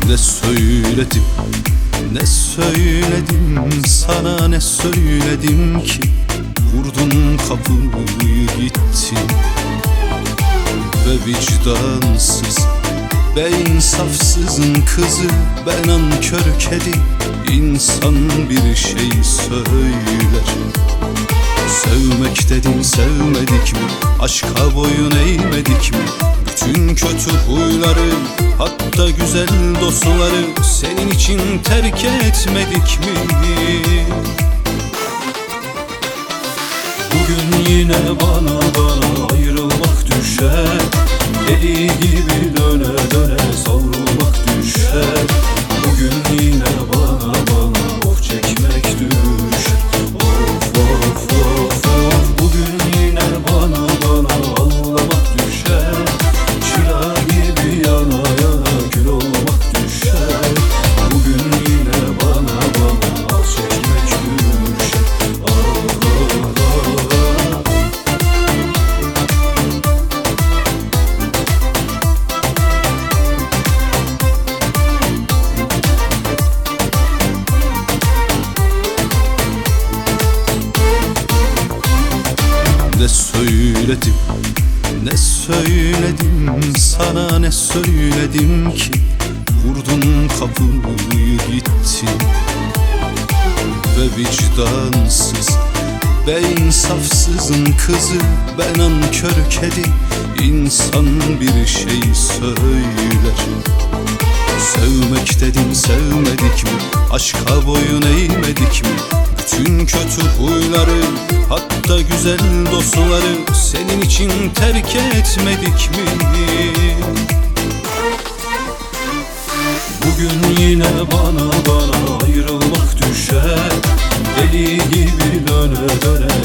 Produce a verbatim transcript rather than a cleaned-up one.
Ne söyledim, ne söyledim, sana ne söyledim ki? Vurdun kapıyı gittin. Ve vicdansız, be insafsızın kızı, ben nankör kedi. İnsan bir şey söyler. Sevmek dedin, sevmedik mi? Aşka boyun eğmedik mi? Bütün kötü huyları, hatta güzel dostları senin için terk etmedik mi? Bugün yine bana bana ayrılmak düşer. Deli gibi döne döne savrulmak düşer. Bugün yine bana bana of çekmek düşer. Of of of of. Bugün yine bana bana ağlamak düşer. Çıra gibi yana yana kül olmak düşer. Bugün yine bana bana af çekmek düşer. Ah, ah, ah. Ne söyledim, ne söyledim, sana ne söyledim ki? Vurdun kapıyı gittin. Ve vicdansız, be insafsızın kızı, ben nankör kedi. İnsan bir şey söyler. Sevmek dedin, sevmedik mi? Aşka boyun eğmedik mi? Bütün kötü huyları, hatta güzel dostları senin için terk etmedik mi? Bugün yine bana bana ayrılmak düşer. Deli gibi döne döne